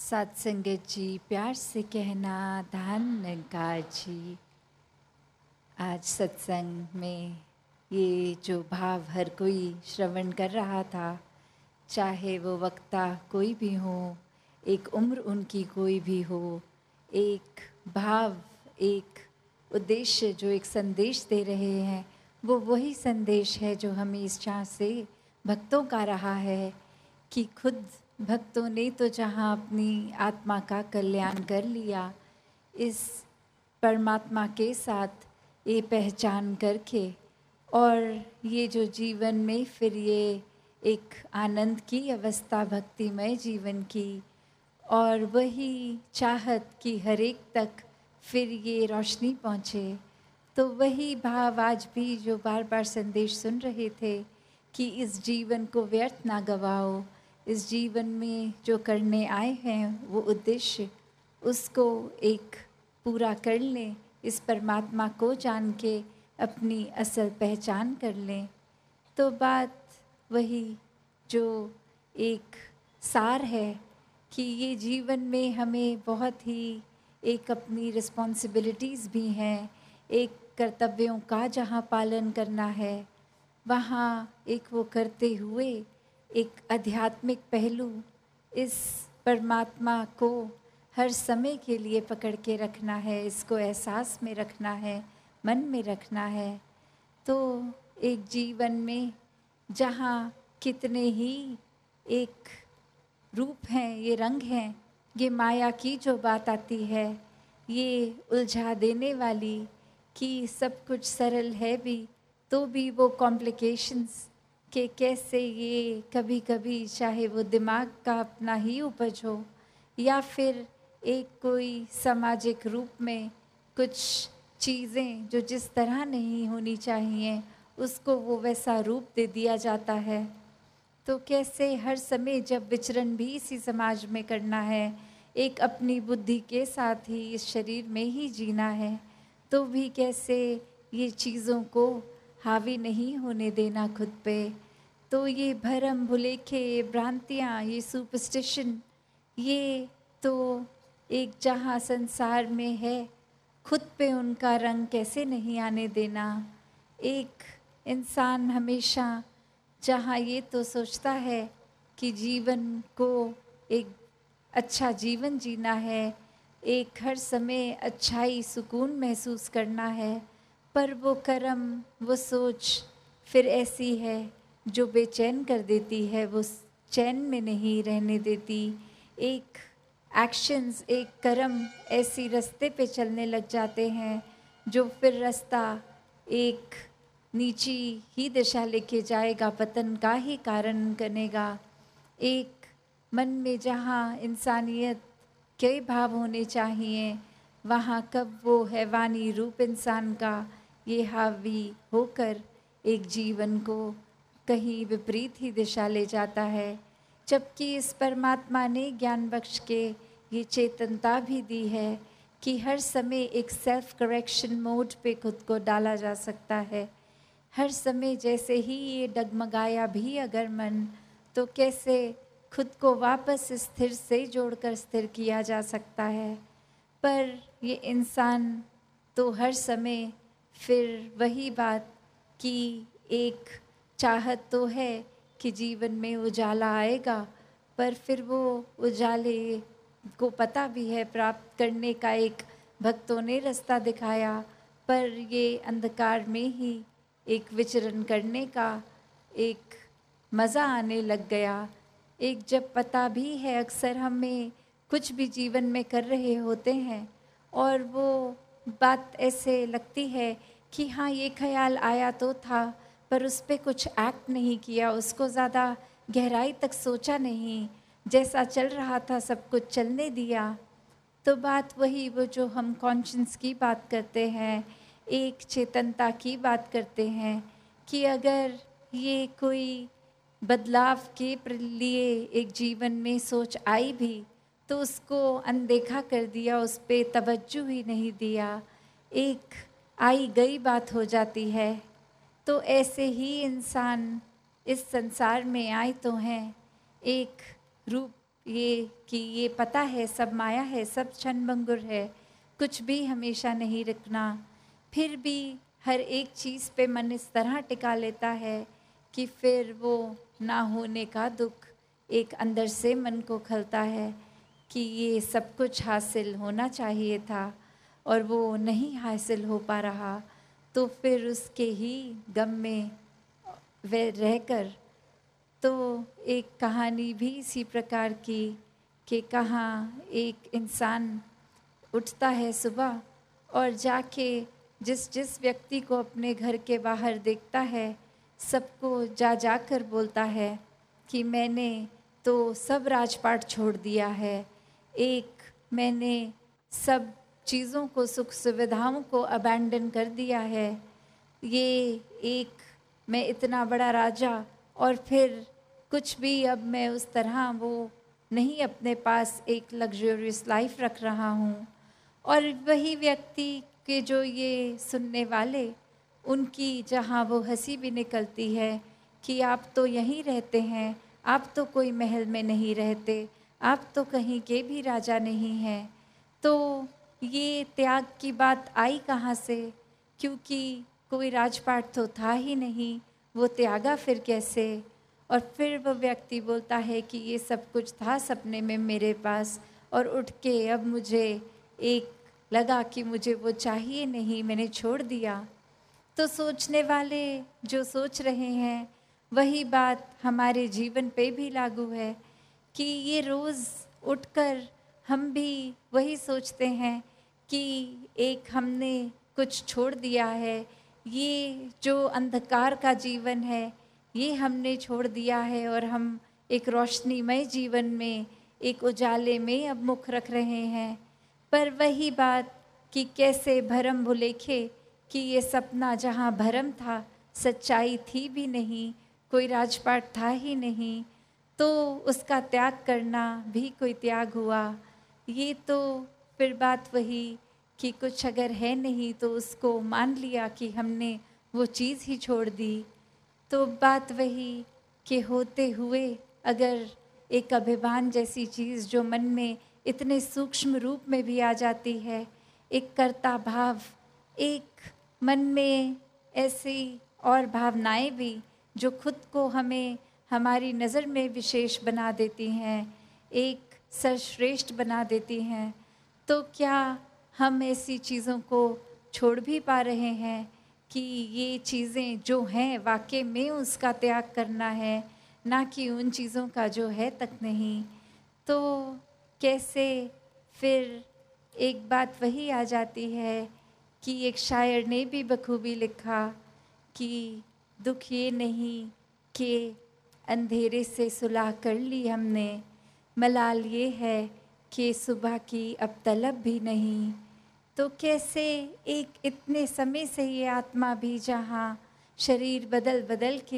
सात संगत जी, प्यार से कहना धान निरंकार जी। आज सत्संग में ये जो भाव हर कोई श्रवण कर रहा था, चाहे वो वक्ता कोई भी हो, एक उम्र उनकी कोई भी हो, एक भाव, एक उद्देश्य जो एक संदेश दे रहे हैं, वो वही संदेश है जो हमें इस चाह से भक्तों का रहा है कि खुद भक्तों ने तो जहाँ अपनी आत्मा का कल्याण कर लिया, इस परमात्मा के साथ ये पहचान करके, और ये जो जीवन में फिर ये एक आनंद की अवस्था, भक्तिमय जीवन की, और वही चाहत कि हर एक तक फिर ये रोशनी पहुँचे। तो वही भाव आज भी जो बार बार संदेश सुन रहे थे कि इस जीवन को व्यर्थ ना गवाओ, इस जीवन में जो करने आए हैं वो उद्देश्य, उसको एक पूरा कर लें, इस परमात्मा को जान के अपनी असल पहचान कर लें। तो बात वही जो एक सार है कि ये जीवन में हमें बहुत ही एक अपनी रिस्पॉन्सिबिलिटीज़ भी हैं, एक कर्तव्यों का जहाँ पालन करना है, वहाँ एक वो करते हुए एक आध्यात्मिक पहलू, इस परमात्मा को हर समय के लिए पकड़ के रखना है, इसको एहसास में रखना है, मन में रखना है। तो एक जीवन में जहाँ कितने ही एक रूप हैं, ये रंग हैं, ये माया की जो बात आती है, ये उलझा देने वाली कि सब कुछ सरल है भी तो भी वो कॉम्प्लिकेशंस के कैसे ये कभी कभी, चाहे वो दिमाग का अपना ही उपज हो या फिर एक कोई सामाजिक रूप में कुछ चीज़ें जो जिस तरह नहीं होनी चाहिए उसको वो वैसा रूप दे दिया जाता है। तो कैसे हर समय जब विचरण भी इसी समाज में करना है, एक अपनी बुद्धि के साथ ही इस शरीर में ही जीना है, तो भी कैसे ये चीज़ों को हावी नहीं होने देना खुद पे। तो ये भरम भुलेखे, ये भ्रांतियाँ, ये सुपरस्टिशन, ये तो एक जहाँ संसार में है, खुद पे उनका रंग कैसे नहीं आने देना। एक इंसान हमेशा जहाँ ये तो सोचता है कि जीवन को एक अच्छा जीवन जीना है, एक हर समय अच्छाई सुकून महसूस करना है, पर वो कर्म, वो सोच फिर ऐसी है जो बेचैन कर देती है, वो चैन में नहीं रहने देती। एक एक्शंस, एक कर्म ऐसी रास्ते पे चलने लग जाते हैं जो फिर रास्ता एक नीची ही दिशा लेके जाएगा, पतन का ही कारण बनेगा। एक मन में जहाँ इंसानियत के भाव होने चाहिए, वहाँ कब वो हैवानी रूप इंसान का ये हावी होकर एक जीवन को कहीं विपरीत ही दिशा ले जाता है। जबकि इस परमात्मा ने ज्ञान बख्श के ये चेतनता भी दी है कि हर समय एक सेल्फ करेक्शन मोड पे खुद को डाला जा सकता है। हर समय जैसे ही ये डगमगाया भी अगर मन, तो कैसे खुद को वापस स्थिर से जोड़कर स्थिर किया जा सकता है। पर ये इंसान तो हर समय फिर वही बात कि एक चाहत तो है कि जीवन में उजाला आएगा, पर फिर वो उजाले को पता भी है प्राप्त करने का एक भक्तों ने रास्ता दिखाया, पर ये अंधकार में ही एक विचरण करने का एक मज़ा आने लग गया। एक जब पता भी है, अक्सर हमें कुछ भी जीवन में कर रहे होते हैं और वो बात ऐसे लगती है कि हाँ ये ख्याल आया तो था, पर उस पर कुछ एक्ट नहीं किया, उसको ज़्यादा गहराई तक सोचा नहीं, जैसा चल रहा था सब कुछ चलने दिया। तो बात वही, वो जो हम कॉन्शियस की बात करते हैं, एक चेतनता की बात करते हैं कि अगर ये कोई बदलाव के लिए एक जीवन में सोच आई भी तो उसको अनदेखा कर दिया, उस पर तवज्जो ही नहीं दिया, एक आई गई बात हो जाती है। तो ऐसे ही इंसान इस संसार में आए तो हैं एक रूप ये कि ये पता है सब माया है, सब क्षणभंगुर है, कुछ भी हमेशा नहीं रुकना, फिर भी हर एक चीज़ पे मन इस तरह टिका लेता है कि फिर वो ना होने का दुख एक अंदर से मन को खलता है कि ये सब कुछ हासिल होना चाहिए था और वो नहीं हासिल हो पा रहा, तो फिर उसके ही गम में वे रहकर। तो एक कहानी भी इसी प्रकार की कि कहाँ एक इंसान उठता है सुबह और जाके जिस जिस व्यक्ति को अपने घर के बाहर देखता है सबको जा जाकर बोलता है कि मैंने तो सब राजपाट छोड़ दिया है, एक मैंने सब चीज़ों को, सुख सुविधाओं को अबैंडन कर दिया है, ये एक मैं इतना बड़ा राजा और फिर कुछ भी अब मैं उस तरह वो नहीं अपने पास एक लग्जरियस लाइफ रख रहा हूँ। और वही व्यक्ति के जो ये सुनने वाले, उनकी जहाँ वो हंसी भी निकलती है कि आप तो यहीं रहते हैं, आप तो कोई महल में नहीं रहते, आप तो कहीं के भी राजा नहीं हैं, तो ये त्याग की बात आई कहाँ से? क्योंकि कोई राजपाट तो था ही नहीं, वो त्यागा फिर कैसे? और फिर वो व्यक्ति बोलता है कि ये सब कुछ था सपने में मेरे पास और उठ के अब मुझे एक लगा कि मुझे वो चाहिए नहीं, मैंने छोड़ दिया। तो सोचने वाले जो सोच रहे हैं वही बात हमारे जीवन पे भी लागू है कि ये रोज़ उठकर हम भी वही सोचते हैं कि एक हमने कुछ छोड़ दिया है, ये जो अंधकार का जीवन है ये हमने छोड़ दिया है और हम एक रोशनीमय जीवन में, एक उजाले में अब मुख रख रहे हैं। पर वही बात कि कैसे भरम भुलेखे कि ये सपना जहाँ भरम था सच्चाई थी भी नहीं, कोई राजपाट था ही नहीं, तो उसका त्याग करना भी कोई त्याग हुआ। ये तो फिर बात वही कि कुछ अगर है नहीं तो उसको मान लिया कि हमने वो चीज़ ही छोड़ दी। तो बात वही कि होते हुए अगर एक अभिमान जैसी चीज़ जो मन में इतने सूक्ष्म रूप में भी आ जाती है, एक कर्ता भाव, एक मन में ऐसी और भावनाएं भी जो खुद को हमें हमारी नज़र में विशेष बना देती हैं, एक सर्वश्रेष्ठ बना देती हैं, तो क्या हम ऐसी चीज़ों को छोड़ भी पा रहे हैं कि ये चीज़ें जो हैं वाकई में उसका त्याग करना है, ना कि उन चीज़ों का जो है तक नहीं। तो कैसे फिर एक बात वही आ जाती है कि एक शायर ने भी बखूबी लिखा कि दुख ये नहीं कि अंधेरे से सुलह कर ली हमने, मलाल ये है कि सुबह की अब तलब भी नहीं। तो कैसे एक इतने समय से ये आत्मा भी जहाँ शरीर बदल बदल के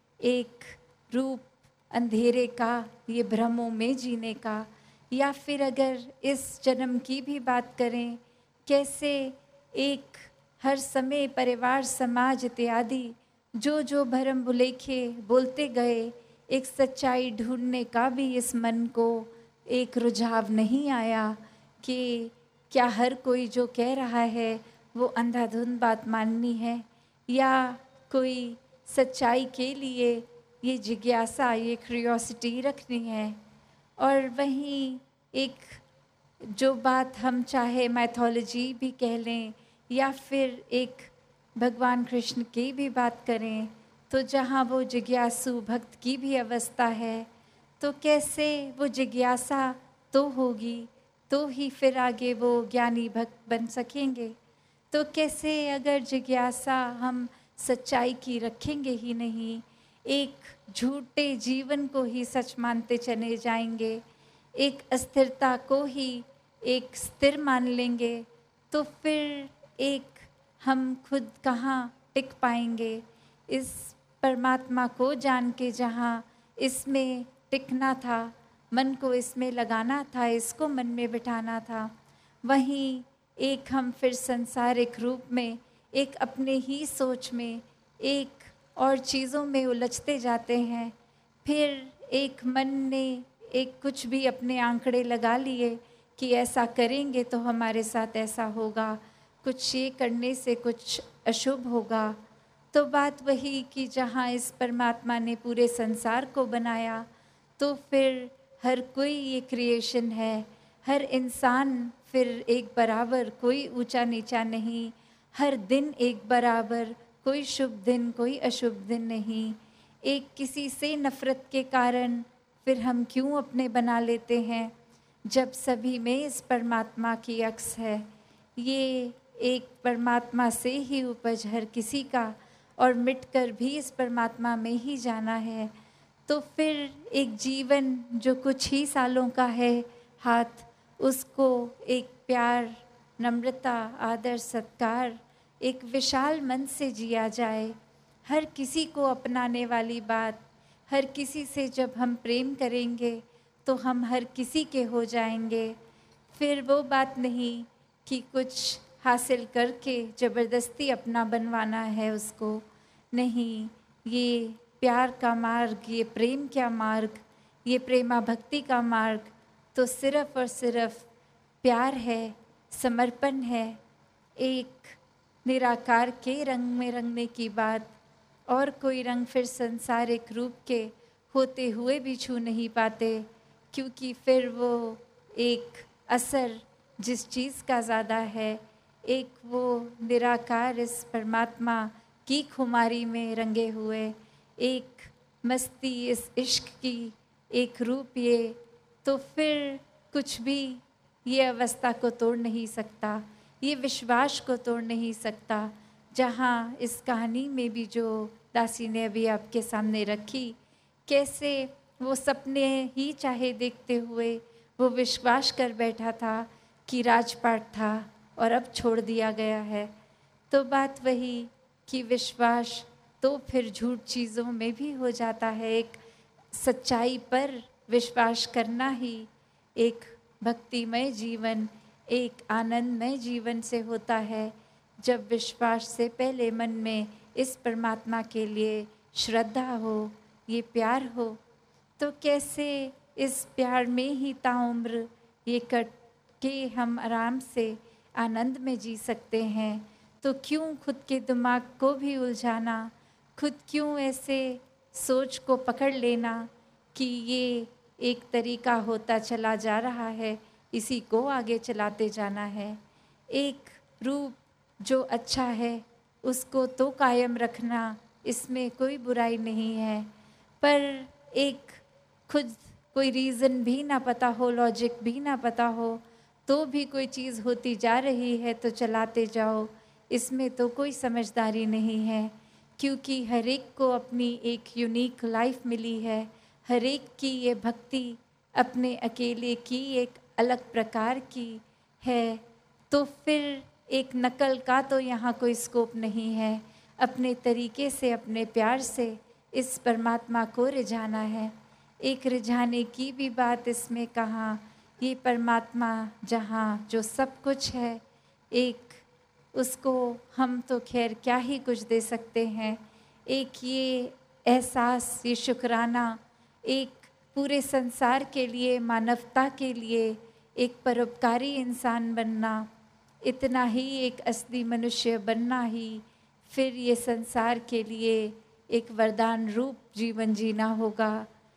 एक रूप अंधेरे का, ये भ्रमों में जीने का, या फिर अगर इस जन्म की भी बात करें, कैसे एक हर समय परिवार समाज इत्यादि जो जो भरम भुलेखे बोलते गए, एक सच्चाई ढूंढने का भी इस मन को एक रुझाव नहीं आया कि क्या हर कोई जो कह रहा है वो अंधाधुंध बात माननी है, या कोई सच्चाई के लिए ये जिज्ञासा, ये क्यूरियोसिटी रखनी है। और वहीं एक जो बात हम चाहे मैथोलॉजी भी कह लें या फिर एक भगवान कृष्ण की भी बात करें, तो जहाँ वो जिज्ञासु भक्त की भी अवस्था है, तो कैसे वो जिज्ञासा तो होगी तो ही फिर आगे वो ज्ञानी भक्त बन सकेंगे। तो कैसे अगर जिज्ञासा हम सच्चाई की रखेंगे ही नहीं, एक झूठे जीवन को ही सच मानते चले जाएंगे, एक अस्थिरता को ही एक स्थिर मान लेंगे, तो फिर एक हम खुद कहाँ टिक पाएंगे इस परमात्मा को जान के, जहाँ इसमें टिकना था, मन को इसमें लगाना था, इसको मन में बिठाना था। वहीं एक हम फिर संसारिक रूप में एक अपने ही सोच में एक और चीज़ों में उलझते जाते हैं। फिर एक मन ने एक कुछ भी अपने आंकड़े लगा लिए कि ऐसा करेंगे तो हमारे साथ ऐसा होगा, कुछ ये करने से कुछ अशुभ होगा। तो बात वही कि जहाँ इस परमात्मा ने पूरे संसार को बनाया, तो फिर हर कोई ये क्रिएशन है, हर इंसान फिर एक बराबर, कोई ऊंचा नीचा नहीं, हर दिन एक बराबर, कोई शुभ दिन कोई अशुभ दिन नहीं। एक किसी से नफ़रत के कारण फिर हम क्यों अपने बना लेते हैं, जब सभी में इस परमात्मा की अक्स है। ये एक परमात्मा से ही उपज हर किसी का, और मिटकर भी इस परमात्मा में ही जाना है। तो फिर एक जीवन जो कुछ ही सालों का है हाथ, उसको एक प्यार, नम्रता, आदर, सत्कार, एक विशाल मन से जिया जाए। हर किसी को अपनाने वाली बात, हर किसी से जब हम प्रेम करेंगे तो हम हर किसी के हो जाएंगे। फिर वो बात नहीं कि कुछ हासिल करके ज़बरदस्ती अपना बनवाना है उसको, नहीं। ये प्यार का मार्ग, ये प्रेम का मार्ग, ये प्रेमा भक्ति का मार्ग तो सिर्फ़ और सिर्फ़ प्यार है, समर्पण है, एक निराकार के रंग में रंगने की बात। और कोई रंग फिर संसारिक रूप के होते हुए भी छू नहीं पाते, क्योंकि फिर वो एक असर जिस चीज़ का ज़्यादा है, एक वो निराकार इस परमात्मा की खुमारी में रंगे हुए, एक मस्ती इस इश्क की, एक रूप ये, तो फिर कुछ भी ये अवस्था को तोड़ नहीं सकता, ये विश्वास को तोड़ नहीं सकता। जहाँ इस कहानी में भी जो दासी ने अभी आपके सामने रखी, कैसे वो सपने ही चाहे देखते हुए वो विश्वास कर बैठा था कि राजपाट था और अब छोड़ दिया गया है। तो बात वही कि विश्वास तो फिर झूठ चीज़ों में भी हो जाता है। एक सच्चाई पर विश्वास करना ही एक भक्तिमय जीवन, एक आनंदमय जीवन से होता है, जब विश्वास से पहले मन में इस परमात्मा के लिए श्रद्धा हो, ये प्यार हो। तो कैसे इस प्यार में ही ताउम्र ये कट के हम आराम से आनंद में जी सकते हैं। तो क्यों खुद के दिमाग को भी उलझाना, खुद क्यों ऐसे सोच को पकड़ लेना कि ये एक तरीका होता चला जा रहा है, इसी को आगे चलाते जाना है। एक रूप जो अच्छा है उसको तो कायम रखना, इसमें कोई बुराई नहीं है, पर एक खुद कोई रीज़न भी ना पता हो, लॉजिक भी ना पता हो, तो भी कोई चीज़ होती जा रही है तो चलाते जाओ, इसमें तो कोई समझदारी नहीं है। क्योंकि हर एक को अपनी एक यूनिक लाइफ मिली है, हर एक की ये भक्ति अपने अकेले की एक अलग प्रकार की है। तो फिर एक नकल का तो यहाँ कोई स्कोप नहीं है, अपने तरीके से, अपने प्यार से इस परमात्मा को रिझाना है। एक रिझाने की भी बात इसमें कहाँ, ये परमात्मा जहाँ जो सब कुछ है, एक उसको हम तो खैर क्या ही कुछ दे सकते हैं। एक ये एहसास, ये शुक्राना, एक पूरे संसार के लिए, मानवता के लिए एक परोपकारी इंसान बनना, इतना ही एक असली मनुष्य बनना ही फिर ये संसार के लिए एक वरदान रूप जीवन जीना होगा।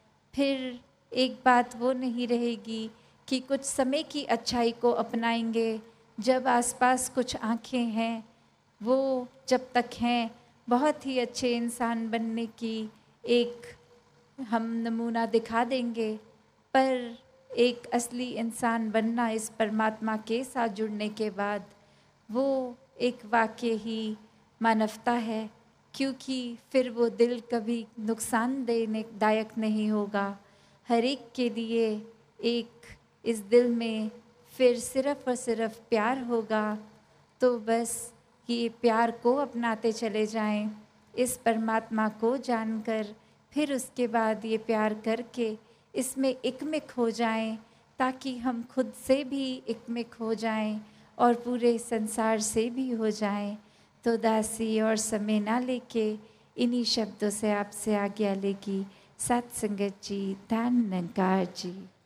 फिर एक बात वो नहीं रहेगी कि कुछ समय की अच्छाई को अपनाएंगे, जब आसपास कुछ आँखें हैं, वो जब तक हैं, बहुत ही अच्छे इंसान बनने की एक हम नमूना दिखा देंगे, पर एक असली इंसान बनना इस परमात्मा के साथ जुड़ने के बाद वो एक वाकई ही मानवता है। क्योंकि फिर वो दिल कभी नुकसान देने दायक नहीं होगा। हर एक के लिए एक इस दिल में फिर सिर्फ़ और सिर्फ प्यार होगा। तो बस ये प्यार को अपनाते चले जाएं, इस परमात्मा को जानकर, फिर उसके बाद ये प्यार करके इसमें एकमिक हो जाएं, ताकि हम खुद से भी एकमिक हो जाएं और पूरे संसार से भी हो जाएं। तो दासी और समय ना लेके इन्हीं शब्दों से आपसे आज्ञा लेगी। सत संगत जी, धन निरंकार जी।